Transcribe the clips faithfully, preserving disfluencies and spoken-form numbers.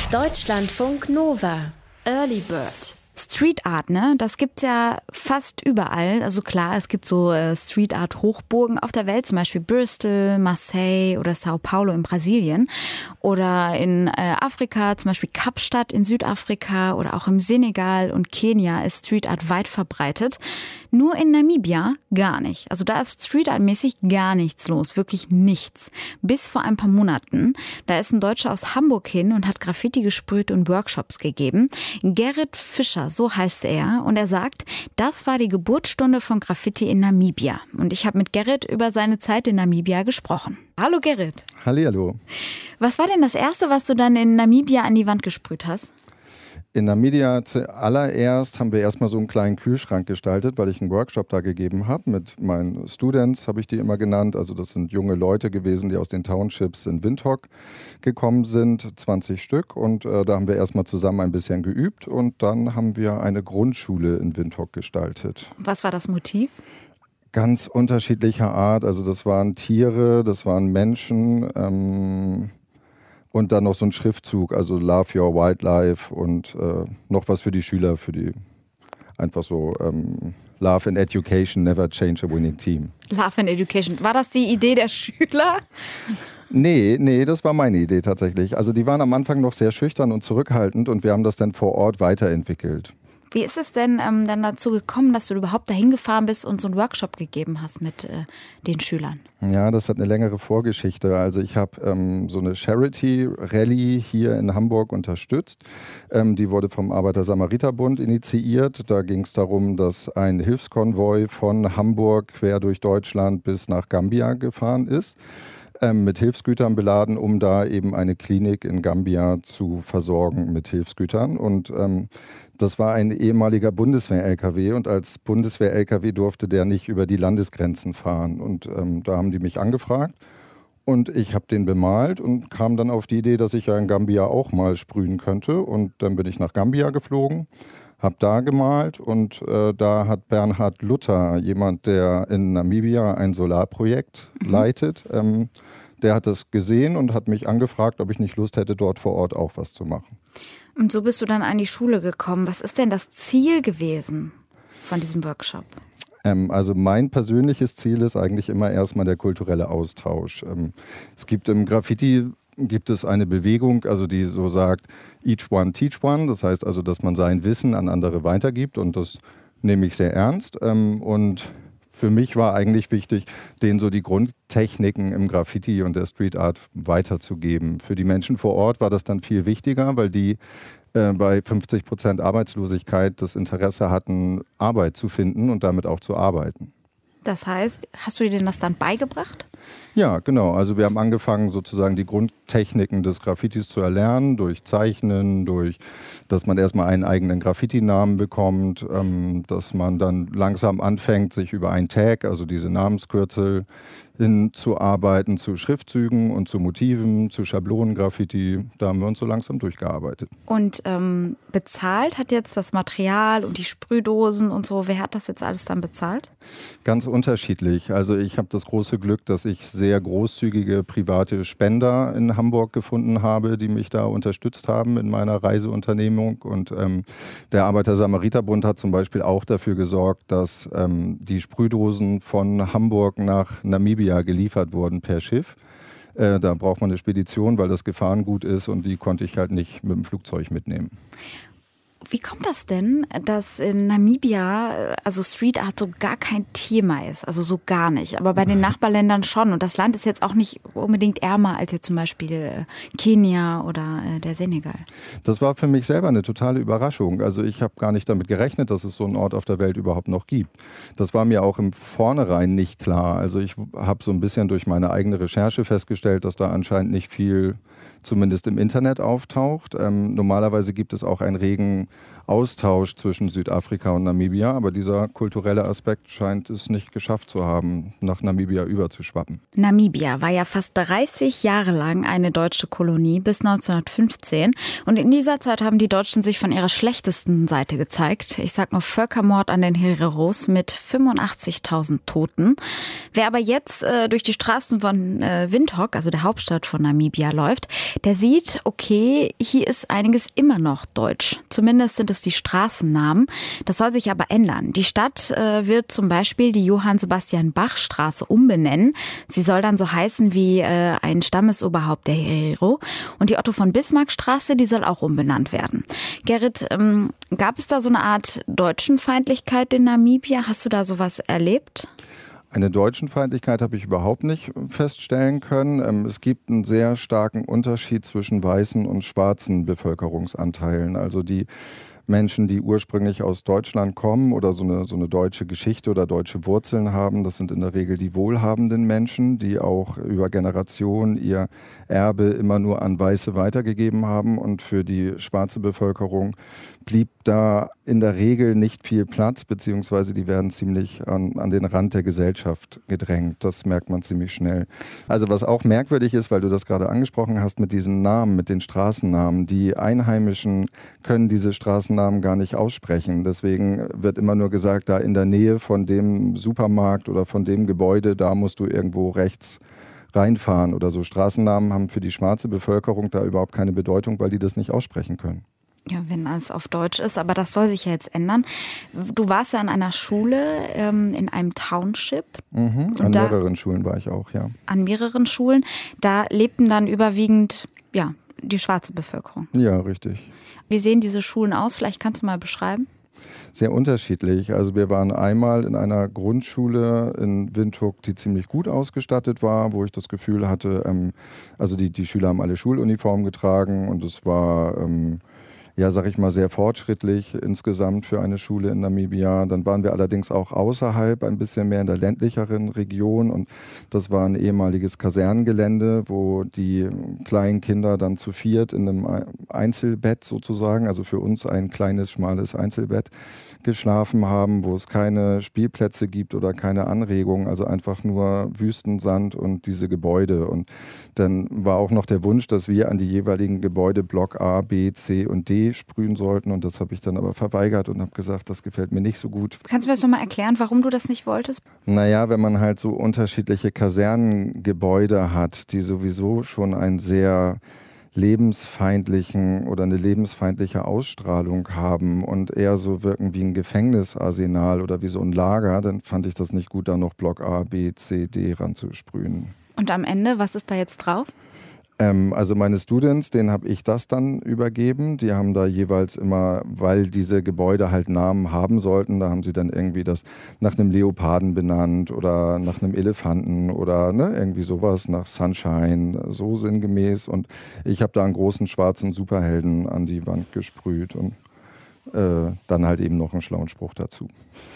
Deutschlandfunk Nova. Early Bird. Street Art, ne? Das gibt's ja fast überall. Also klar, es gibt so äh, Street Art Hochburgen auf der Welt, zum Beispiel Bristol, Marseille oder Sao Paulo in Brasilien. Oder in äh, Afrika, zum Beispiel Kapstadt in Südafrika oder auch im Senegal und Kenia ist Street Art weit verbreitet. Nur in Namibia gar nicht. Also da ist Street Art mäßig gar nichts los, wirklich nichts. Bis vor ein paar Monaten. Da ist ein Deutscher aus Hamburg hin und hat Graffiti gesprüht und Workshops gegeben. Gerrit Fischer, so heißt er. Und er sagt, das war die Geburtsstunde von Graffiti in Namibia. Und ich habe mit Gerrit über seine Zeit in Namibia gesprochen. Hallo Gerrit. Hallihallo. Was war denn das Erste, was du dann in Namibia an die Wand gesprüht hast? In Namibia zuallererst haben wir erstmal so einen kleinen Kühlschrank gestaltet, weil ich einen Workshop da gegeben habe. Mit meinen Students habe ich die immer genannt. Also das sind junge Leute gewesen, die aus den Townships in Windhoek gekommen sind, zwanzig Stück. Und äh, da haben wir erstmal zusammen ein bisschen geübt. Und dann haben wir eine Grundschule in Windhoek gestaltet. Was war das Motiv? Ganz unterschiedlicher Art. Also das waren Tiere, das waren Menschen. Ähm, Und dann noch so ein Schriftzug, also Love Your Wildlife und äh, noch was für die Schüler, für die einfach so ähm, Love and Education, never change a winning team. Love and Education. War das die Idee der Schüler? Nee, nee, das war meine Idee tatsächlich. Also die waren am Anfang noch sehr schüchtern und zurückhaltend und wir haben das dann vor Ort weiterentwickelt. Wie ist es denn ähm, dann dazu gekommen, dass du überhaupt dahin gefahren bist und so einen Workshop gegeben hast mit äh, den Schülern? Ja, das hat eine längere Vorgeschichte. Also ich habe ähm, so eine Charity-Rallye hier in Hamburg unterstützt. Ähm, die wurde vom Arbeiter-Samariter-Bund initiiert. Da ging es darum, dass ein Hilfskonvoi von Hamburg quer durch Deutschland bis nach Gambia gefahren ist. Ähm, mit Hilfsgütern beladen, um da eben eine Klinik in Gambia zu versorgen mit Hilfsgütern. Und ähm, das war ein ehemaliger Bundeswehr-L K W und als Bundeswehr-L K W durfte der nicht über die Landesgrenzen fahren. Und ähm, da haben die mich angefragt und ich habe den bemalt und kam dann auf die Idee, dass ich ja in Gambia auch mal sprühen könnte. Und dann bin ich nach Gambia geflogen, habe da gemalt und äh, da hat Bernhard Luther, jemand, der in Namibia ein Solarprojekt mhm. leitet, ähm, der hat das gesehen und hat mich angefragt, ob ich nicht Lust hätte, dort vor Ort auch was zu machen. Und so bist du dann an die Schule gekommen. Was ist denn das Ziel gewesen von diesem Workshop? Ähm, also mein persönliches Ziel ist eigentlich immer erstmal der kulturelle Austausch. Ähm, es gibt im Graffiti gibt es eine Bewegung, also die so sagt, each one teach one. Das heißt also, dass man sein Wissen an andere weitergibt und das nehme ich sehr ernst. Ähm, und für mich war eigentlich wichtig, denen so die Grundtechniken im Graffiti und der Street Art weiterzugeben. Für die Menschen vor Ort war das dann viel wichtiger, weil die äh, bei fünfzig Prozent Arbeitslosigkeit das Interesse hatten, Arbeit zu finden und damit auch zu arbeiten. Das heißt, hast du dir denn das dann beigebracht? Ja, genau. Also wir haben angefangen, sozusagen die Grundtechniken des Graffitis zu erlernen, durch Zeichnen, durch, dass man erstmal einen eigenen Graffiti-Namen bekommt, ähm, dass man dann langsam anfängt, sich über einen Tag, also diese Namenskürzel, hinzuarbeiten zu Schriftzügen und zu Motiven, zu Schablonen-Graffiti. Da haben wir uns so langsam durchgearbeitet. Und ähm, bezahlt hat jetzt das Material und die Sprühdosen und so. Wer hat das jetzt alles dann bezahlt? Ganz unterschiedlich. Also ich habe das große Glück, dass ich sehr großzügige private Spender in Hamburg gefunden habe, die mich da unterstützt haben in meiner Reiseunternehmung. Und ähm, der Arbeiter-Samariter-Bund hat zum Beispiel auch dafür gesorgt, dass ähm, die Sprühdosen von Hamburg nach Namibia geliefert wurden per Schiff. Äh, da braucht man eine Spedition, weil das Gefahrengut ist und die konnte ich halt nicht mit dem Flugzeug mitnehmen. Wie kommt das denn, dass in Namibia also Street Art so gar kein Thema ist? Also so gar nicht. Aber bei den Nachbarländern schon. Und das Land ist jetzt auch nicht unbedingt ärmer als jetzt zum Beispiel Kenia oder der Senegal. Das war für mich selber eine totale Überraschung. Also ich habe gar nicht damit gerechnet, dass es so einen Ort auf der Welt überhaupt noch gibt. Das war mir auch im Vornherein nicht klar. Also ich habe so ein bisschen durch meine eigene Recherche festgestellt, dass da anscheinend nicht viel zumindest im Internet auftaucht. Ähm, normalerweise gibt es auch einen regen Austausch zwischen Südafrika und Namibia, aber dieser kulturelle Aspekt scheint es nicht geschafft zu haben, nach Namibia überzuschwappen. Namibia war ja fast dreißig Jahre lang eine deutsche Kolonie bis neunzehnhundertfünfzehn und in dieser Zeit haben die Deutschen sich von ihrer schlechtesten Seite gezeigt. Ich sag nur Völkermord an den Hereros mit fünfundachtzigtausend Toten. Wer aber jetzt äh, durch die Straßen von äh, Windhoek, also der Hauptstadt von Namibia, läuft, der sieht, okay, hier ist einiges immer noch deutsch. Zumindest sind es die Straßennamen. Das soll sich aber ändern. Die Stadt äh, wird zum Beispiel die Johann-Sebastian-Bach-Straße umbenennen. Sie soll dann so heißen wie äh, ein Stammesoberhaupt der Herero. Und die Otto-von-Bismarck-Straße, die soll auch umbenannt werden. Gerrit, ähm, gab es da so eine Art Deutschenfeindlichkeit in Namibia? Hast du da sowas erlebt? Eine Deutschenfeindlichkeit habe ich überhaupt nicht feststellen können. Es gibt einen sehr starken Unterschied zwischen weißen und schwarzen Bevölkerungsanteilen. Also die Menschen, die ursprünglich aus Deutschland kommen oder so eine, so eine deutsche Geschichte oder deutsche Wurzeln haben, das sind in der Regel die wohlhabenden Menschen, die auch über Generationen ihr Erbe immer nur an Weiße weitergegeben haben. Und für die schwarze Bevölkerung blieb da in der Regel nicht viel Platz, beziehungsweise die werden ziemlich an, an den Rand der Gesellschaft gedrängt. Das merkt man ziemlich schnell. Also was auch merkwürdig ist, weil du das gerade angesprochen hast mit diesen Namen, mit den Straßennamen, die Einheimischen können diese Straßennamen gar nicht aussprechen. Deswegen wird immer nur gesagt, da in der Nähe von dem Supermarkt oder von dem Gebäude, da musst du irgendwo rechts reinfahren oder so. Straßennamen haben für die schwarze Bevölkerung da überhaupt keine Bedeutung, weil die das nicht aussprechen können. Ja, wenn alles auf Deutsch ist, aber das soll sich ja jetzt ändern. Du warst ja an einer Schule, ähm, in einem Township. Mhm, an da, mehreren Schulen war ich auch, ja. An mehreren Schulen. Da lebten dann überwiegend, ja, die schwarze Bevölkerung. Ja, richtig. Wie sehen diese Schulen aus? Vielleicht kannst du mal beschreiben. Sehr unterschiedlich. Also wir waren einmal in einer Grundschule in Windhoek, die ziemlich gut ausgestattet war, wo ich das Gefühl hatte, ähm, also die, die Schüler haben alle Schuluniformen getragen und es war... Ähm, ja, sag ich mal, sehr fortschrittlich insgesamt für eine Schule in Namibia. Dann waren wir allerdings auch außerhalb, ein bisschen mehr in der ländlicheren Region und das war ein ehemaliges Kasernengelände, wo die kleinen Kinder dann zu viert in einem Einzelbett sozusagen, also für uns ein kleines, schmales Einzelbett, geschlafen haben, wo es keine Spielplätze gibt oder keine Anregungen, also einfach nur Wüstensand und diese Gebäude. Und dann war auch noch der Wunsch, dass wir an die jeweiligen Gebäude Block A, B, C und D sprühen sollten und das habe ich dann aber verweigert und habe gesagt, das gefällt mir nicht so gut. Kannst du mir das nochmal erklären, warum du das nicht wolltest? Naja, wenn man halt so unterschiedliche Kasernengebäude hat, die sowieso schon ein sehr lebensfeindlichen oder eine lebensfeindliche Ausstrahlung haben und eher so wirken wie ein Gefängnisarsenal oder wie so ein Lager, dann fand ich das nicht gut, da noch Block A, B, C, D ranzusprühen. Und am Ende, was ist da jetzt drauf? Ähm, also meine Students, denen habe ich das dann übergeben. Die haben da jeweils immer, weil diese Gebäude halt Namen haben sollten, da haben sie dann irgendwie das nach einem Leoparden benannt oder nach einem Elefanten oder ne, irgendwie sowas, nach Sunshine, so sinngemäß. Und ich habe da einen großen schwarzen Superhelden an die Wand gesprüht und äh, dann halt eben noch einen schlauen Spruch dazu.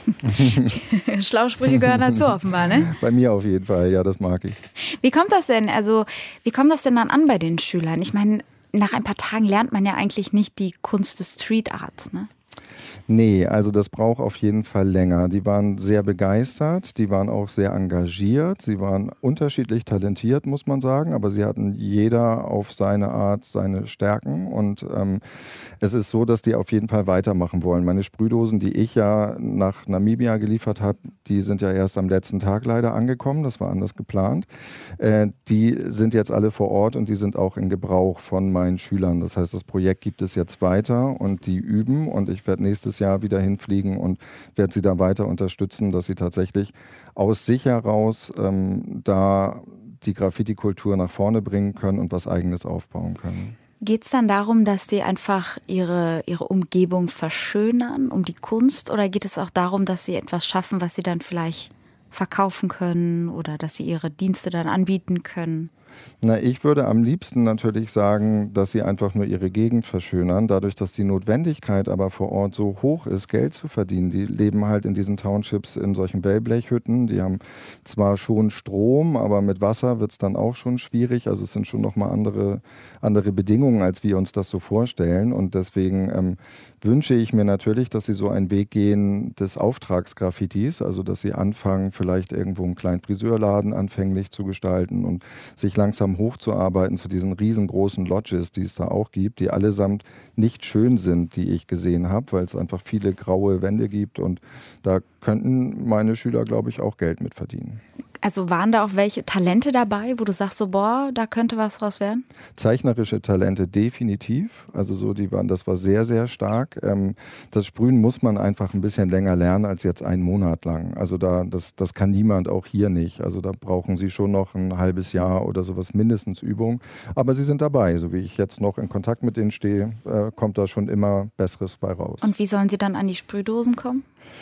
Schlaue Sprüche gehören dazu offenbar, ne? Bei mir auf jeden Fall, ja, das mag ich. Wie kommt das denn? Also, wie kommt das denn dann an bei den Schülern? Ich meine, nach ein paar Tagen lernt man ja eigentlich nicht die Kunst des Street Arts, ne? Nee, also das braucht auf jeden Fall länger. Die waren sehr begeistert, die waren auch sehr engagiert, sie waren unterschiedlich talentiert, muss man sagen, aber sie hatten jeder auf seine Art seine Stärken und ähm, es ist so, dass die auf jeden Fall weitermachen wollen. Meine Sprühdosen, die ich ja nach Namibia geliefert habe, die sind ja erst am letzten Tag leider angekommen, das war anders geplant. Äh, die sind jetzt alle vor Ort und die sind auch in Gebrauch von meinen Schülern. Das heißt, das Projekt gibt es jetzt weiter und die üben und ich werde nächstes Jahr wieder hinfliegen und werde sie da weiter unterstützen, dass sie tatsächlich aus sich heraus ähm, da die Graffiti-Kultur nach vorne bringen können und was Eigenes aufbauen können. Geht es dann darum, dass die einfach ihre, ihre Umgebung verschönern, um die Kunst, oder geht es auch darum, dass sie etwas schaffen, was sie dann vielleicht verkaufen können oder dass sie ihre Dienste dann anbieten können? Na, ich würde am liebsten natürlich sagen, dass sie einfach nur ihre Gegend verschönern, dadurch, dass die Notwendigkeit aber vor Ort so hoch ist, Geld zu verdienen. Die leben halt in diesen Townships in solchen Wellblechhütten, die haben zwar schon Strom, aber mit Wasser wird es dann auch schon schwierig, also es sind schon nochmal andere, andere Bedingungen, als wir uns das so vorstellen und deswegen ähm, wünsche ich mir natürlich, dass sie so einen Weg gehen des Auftragsgraffitis, also dass sie anfangen, vielleicht irgendwo einen kleinen Friseurladen anfänglich zu gestalten und sich langsam hochzuarbeiten zu diesen riesengroßen Lodges, die es da auch gibt, die allesamt nicht schön sind, die ich gesehen habe, weil es einfach viele graue Wände gibt und da könnten meine Schüler, glaube ich, auch Geld mit verdienen. Also waren da auch welche Talente dabei, wo du sagst so, boah, da könnte was draus werden? Zeichnerische Talente definitiv. Also so, die waren, das war sehr, sehr stark. Ähm, das Sprühen muss man einfach ein bisschen länger lernen als jetzt einen Monat lang. Also da, das, das kann niemand, auch hier nicht. Also da brauchen sie schon noch ein halbes Jahr oder sowas mindestens Übung. Aber sie sind dabei. So wie ich jetzt noch in Kontakt mit denen stehe, äh, kommt da schon immer Besseres bei raus. Und wie sollen sie dann an die Sprühdosen kommen?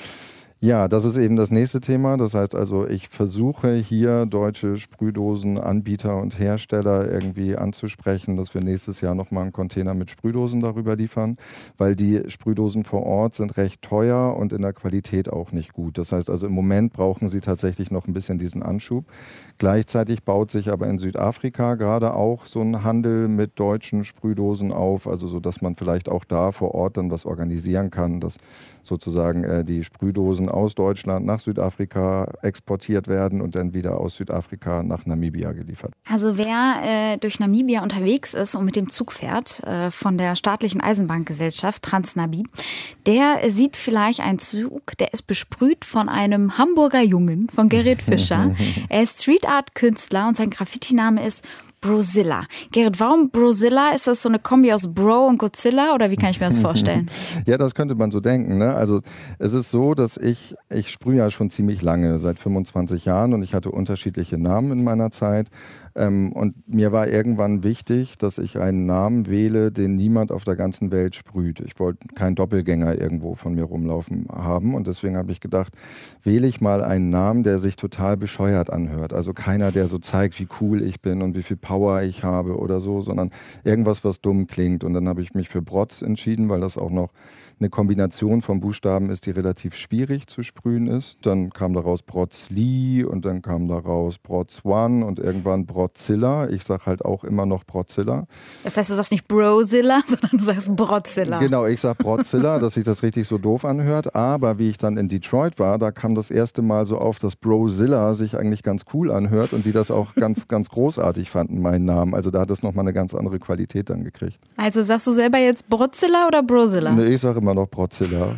Ja, das ist eben das nächste Thema. Das heißt also, ich versuche hier deutsche Sprühdosenanbieter und Hersteller irgendwie anzusprechen, dass wir nächstes Jahr nochmal einen Container mit Sprühdosen darüber liefern, weil die Sprühdosen vor Ort sind recht teuer und in der Qualität auch nicht gut. Das heißt also, im Moment brauchen sie tatsächlich noch ein bisschen diesen Anschub. Gleichzeitig baut sich aber in Südafrika gerade auch so ein Handel mit deutschen Sprühdosen auf, also so, dass man vielleicht auch da vor Ort dann was organisieren kann, dass sozusagen äh, die Sprühdosen aus Deutschland nach Südafrika exportiert werden und dann wieder aus Südafrika nach Namibia geliefert. Also wer äh, durch Namibia unterwegs ist und mit dem Zug fährt äh, von der staatlichen Eisenbahngesellschaft Transnabi, der äh, sieht vielleicht einen Zug, der ist besprüht von einem Hamburger Jungen, von Gerrit Fischer. Er ist Street Art Künstler und sein Graffiti-Name ist Brozilla. Gerrit, warum Brozilla? Ist das so eine Kombi aus Bro und Godzilla oder wie kann ich mir das vorstellen? Ja, das könnte man so denken. Ne? Also es ist so, dass ich, ich sprühe ja schon ziemlich lange, seit fünfundzwanzig Jahren, und ich hatte unterschiedliche Namen in meiner Zeit. Ähm, und mir war irgendwann wichtig, dass ich einen Namen wähle, den niemand auf der ganzen Welt sprüht. Ich wollte keinen Doppelgänger irgendwo von mir rumlaufen haben, und deswegen habe ich gedacht, wähle ich mal einen Namen, der sich total bescheuert anhört. Also keiner, der so zeigt, wie cool ich bin und wie viel Power ich habe oder so, sondern irgendwas, was dumm klingt. Und dann habe ich mich für Brotz entschieden, weil das auch noch eine Kombination von Buchstaben ist, die relativ schwierig zu sprühen ist. Dann kam daraus Brotzli und dann kam daraus Brotzone und irgendwann Brotzilla. Ich sage halt auch immer noch Brotzilla. Das heißt, du sagst nicht Brozilla, sondern du sagst Brotzilla. Genau, ich sage Brotzilla, dass sich das richtig so doof anhört. Aber wie ich dann in Detroit war, da kam das erste Mal so auf, dass Brozilla sich eigentlich ganz cool anhört und die das auch ganz, ganz großartig fanden, meinen Namen. Also da hat es nochmal eine ganz andere Qualität dann gekriegt. Also sagst du selber jetzt Brotzilla oder Brozilla? Nee, ich sage immer noch Brotzilla.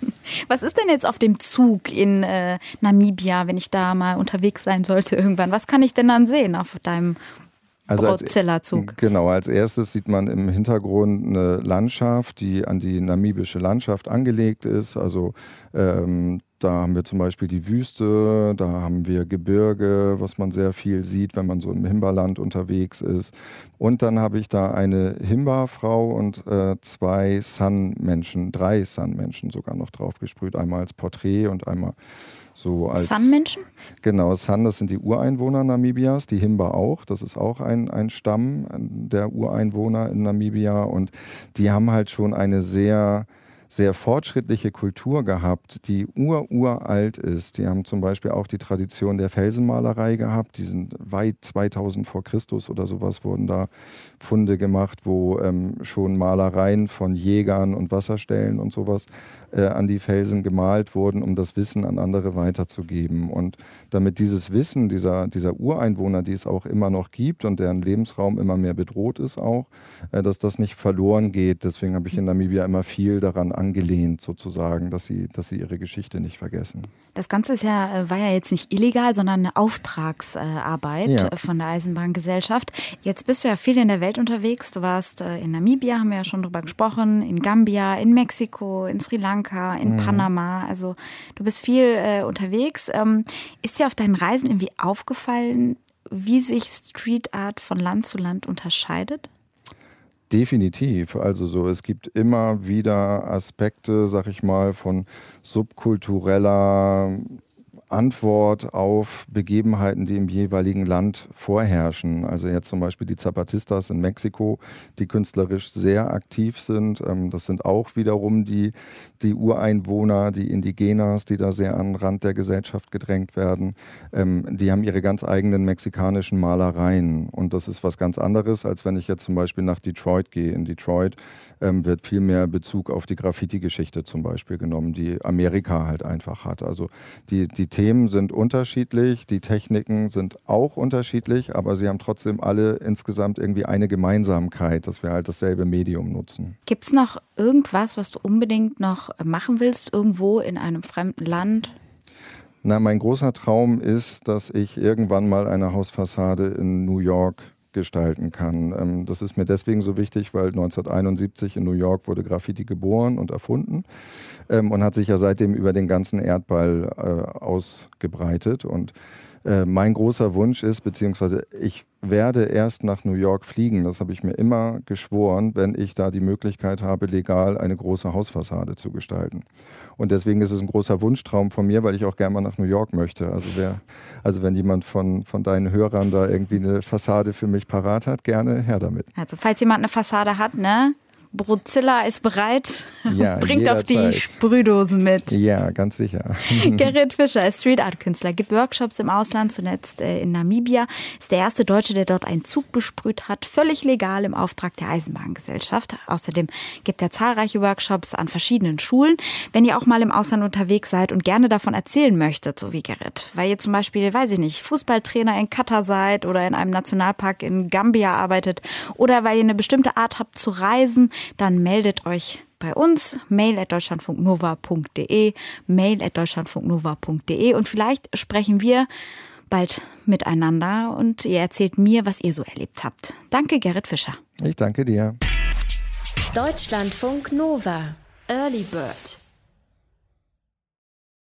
Was ist denn jetzt auf dem Zug in äh, Namibia, wenn ich da mal unterwegs sein sollte irgendwann? Was kann ich denn dann sehen auf deinem Also Brotzilla-Zug? Genau, als erstes sieht man im Hintergrund eine Landschaft, die an die namibische Landschaft angelegt ist. Also ähm, da haben wir zum Beispiel die Wüste, da haben wir Gebirge, was man sehr viel sieht, wenn man so im Himbaland unterwegs ist. Und dann habe ich da eine Himba-Frau und äh, zwei San-Menschen, drei San-Menschen sogar noch drauf gesprüht. Einmal als Porträt und einmal so als... San-Menschen? Genau, San, das sind die Ureinwohner Namibias, die Himba auch. Das ist auch ein, ein Stamm der Ureinwohner in Namibia. Und die haben halt schon eine sehr... sehr fortschrittliche Kultur gehabt, die ururalt ist. Die haben zum Beispiel auch die Tradition der Felsenmalerei gehabt. Die sind weit zweitausend vor Christus oder sowas, wurden da Funde gemacht, wo ähm, schon Malereien von Jägern und Wasserstellen und sowas äh, an die Felsen gemalt wurden, um das Wissen an andere weiterzugeben. Und damit dieses Wissen dieser, dieser Ureinwohner, die es auch immer noch gibt und deren Lebensraum immer mehr bedroht ist auch, äh, dass das nicht verloren geht. Deswegen habe ich in Namibia immer viel daran angelehnt sozusagen, dass sie, dass sie ihre Geschichte nicht vergessen. Das Ganze ist ja, war ja jetzt nicht illegal, sondern eine Auftragsarbeit ja. von der Eisenbahngesellschaft. Jetzt bist du ja viel in der Welt unterwegs. Du warst in Namibia, haben wir ja schon drüber gesprochen, in Gambia, in Mexiko, in Sri Lanka, in mhm. Panama. Also du bist viel äh, unterwegs. Ähm, ist dir auf deinen Reisen irgendwie aufgefallen, wie sich Street Art von Land zu Land unterscheidet? Definitiv. Also so, es gibt immer wieder Aspekte, sag ich mal, von subkultureller Antwort auf Begebenheiten, die im jeweiligen Land vorherrschen. Also jetzt zum Beispiel die Zapatistas in Mexiko, die künstlerisch sehr aktiv sind. Das sind auch wiederum die, die Ureinwohner, die Indigenas, die da sehr an den Rand der Gesellschaft gedrängt werden. Die haben ihre ganz eigenen mexikanischen Malereien. Und das ist was ganz anderes, als wenn ich jetzt zum Beispiel nach Detroit gehe. In Detroit wird viel mehr Bezug auf die Graffiti-Geschichte zum Beispiel genommen, die Amerika halt einfach hat. Also die, die Themen sind unterschiedlich, die Techniken sind auch unterschiedlich, aber sie haben trotzdem alle insgesamt irgendwie eine Gemeinsamkeit, dass wir halt dasselbe Medium nutzen. Gibt es noch irgendwas, was du unbedingt noch machen willst, irgendwo in einem fremden Land? Na, mein großer Traum ist, dass ich irgendwann mal eine Hausfassade in New York gestalten kann. Das ist mir deswegen so wichtig, weil neunzehnhunderteinundsiebzig in New York wurde Graffiti geboren und erfunden und hat sich ja seitdem über den ganzen Erdball ausgebreitet. Und mein großer Wunsch ist, beziehungsweise ich werde erst nach New York fliegen, das habe ich mir immer geschworen, wenn ich da die Möglichkeit habe, legal eine große Hausfassade zu gestalten. Und deswegen ist es ein großer Wunschtraum von mir, weil ich auch gerne mal nach New York möchte. Also, wer, also wenn jemand von, von deinen Hörern da irgendwie eine Fassade für mich parat hat, gerne her damit. Also falls jemand eine Fassade hat, ne? Brozilla ist bereit. Ja, bringt auch die jederzeit. Sprühdosen mit. Ja, ganz sicher. Gerrit Fischer ist Street Art Künstler, gibt Workshops im Ausland, zuletzt in Namibia. Ist der erste Deutsche, der dort einen Zug besprüht hat, völlig legal im Auftrag der Eisenbahngesellschaft. Außerdem gibt er zahlreiche Workshops an verschiedenen Schulen. Wenn ihr auch mal im Ausland unterwegs seid und gerne davon erzählen möchtet, so wie Gerrit, weil ihr zum Beispiel, weiß ich nicht, Fußballtrainer in Katar seid oder in einem Nationalpark in Gambia arbeitet oder weil ihr eine bestimmte Art habt zu reisen, dann meldet euch bei uns, mail at deutschlandfunknova punkt de, mail at deutschlandfunknova punkt de und vielleicht sprechen wir bald miteinander und ihr erzählt mir, was ihr so erlebt habt. Danke, Gerrit Fischer. Ich danke dir. Deutschlandfunk Nova. Early Bird.